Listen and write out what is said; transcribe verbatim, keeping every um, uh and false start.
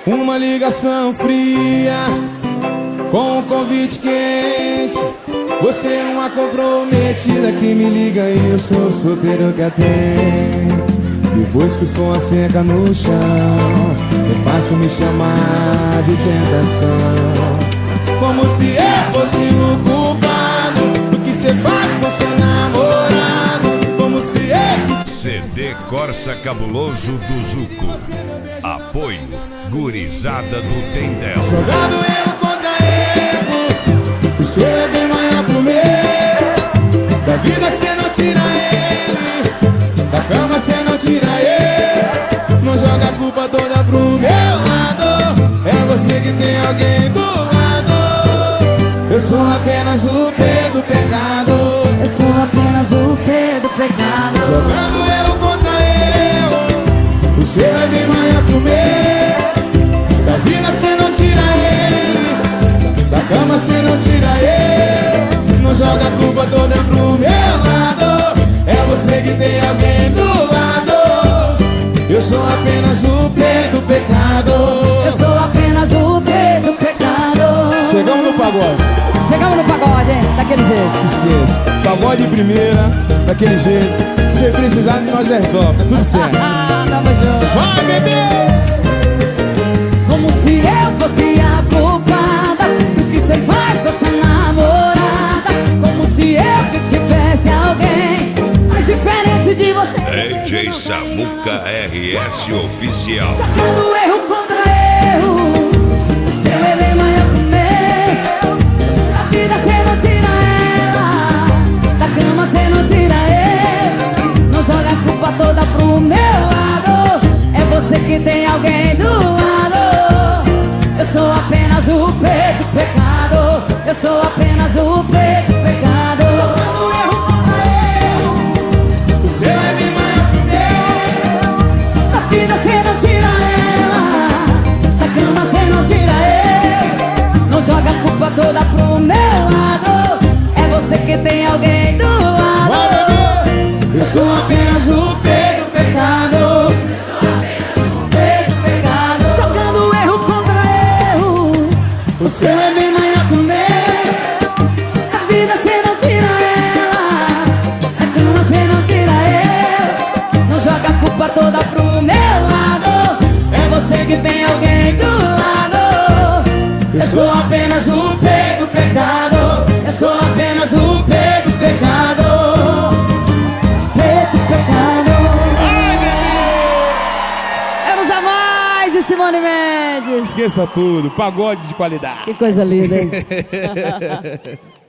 Uma ligação fria com um convite quente. Você é uma comprometida que me liga e eu sou solteiro que atende. Depois que o som asseca no chão, é fácil me chamar de tentação. Como se eu fosse o culpado do que cê faz com seu namorado. Como se eu que... C D Corsa Cabuloso do Zuco. Apoio Gurizada do Tendel. Jogando erro contra erro, o seu é bem maior que o meu. Da vida cê não tira ele, da cama cê não tira ele. Não joga a culpa toda pro meu lado, é você que tem alguém do lado. Eu sou apenas o P do pecado. Eu sou apenas o P do pecado. Jogando erro contra erro, o seu é bem maior que o meu. Da vida cê não tira ele, da cama cê não tira ele. Não joga a culpa toda pro meu lado, é você que tem alguém do lado. Eu sou apenas o P do pecado. Eu sou apenas o P do pecado. Chegamos no pagode. Chegamos no pagode, hein? Daquele jeito. Esqueça, pagode primeira, daquele jeito. Se precisar, nós resolve, tá tudo certo. Tamo junto. Vai, bebê! Como se eu fosse a culpada do que cê faz com essa namorada. Como se eu que tivesse alguém mais diferente de você. D J Samuca R S Oficial. Sacando erro contra erro, o seu é bem maior que o meu. Da vida cê não tira ela, da cama cê não tira ele. Não joga a culpa toda pro meu lado, é você que tem alguém do lado. Eu sou apenas o P do pecado. Eu sou apenas o P do pecado. Sacando erro contra erro, O seu é bem maior que o meu. da vida cê não tira ela, da cama cê não tira ele. Não joga a culpa toda pro meu lado, é você que tem alguém do lado. Vai, bebê! Eu sou apenas o P do pecado. P do pecado. Jogando erro contra erro, O seu é bem maior que o meu. da vida cê não tira ela, da cama cê não tira ele. Não joga a culpa toda pro meu lado, É você que tem alguém do lado. Eu sou apenas o P do pecado. Eu sou apenas o P do pecado. P do pecado. Ai, bebê! Vamos a mais, e Simone Mendes. Esqueça tudo, pagode de qualidade. Que coisa linda, hein?